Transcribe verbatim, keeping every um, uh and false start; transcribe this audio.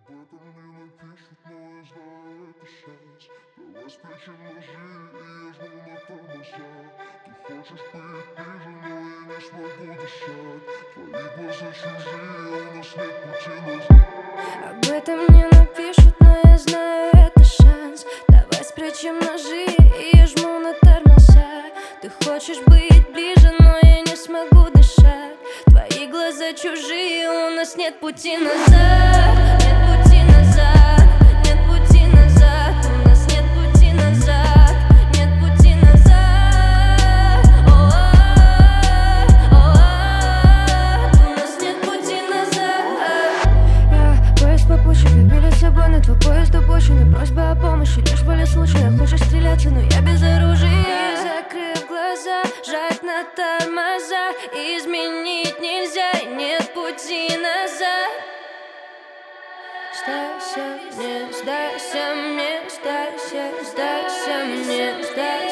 Об этом не напишут, но я знаю, это шанс. Давай спрячем ножи, и я жму на тормоза. Ты хочешь быть ближе, но я не смогу дышать. Твои глаза чужие, у нас нет пути назад. Об этом не напишут, но я знаю, это шанс. Давай спрячем ножи, и я жму на тормоза. Ты хочешь быть ближе, но я не смогу дышать. Твои глаза чужие, у нас нет пути назад. Нет пути назад, нет пути назад. У нас нет пути назад, нет пути назад. У нас нет пути назад. Я поезд попутчик, перед собой на твой поезд упущен. Просьба о помощи, лишь воля случая. Хочешь стреляться, но я без оружия. Закрыв глаза, жать на тормоза. Изменить нельзя, и нет пути назад. Сдайся мне, сдайся мне, сдайся, сдайся мне, сдайся.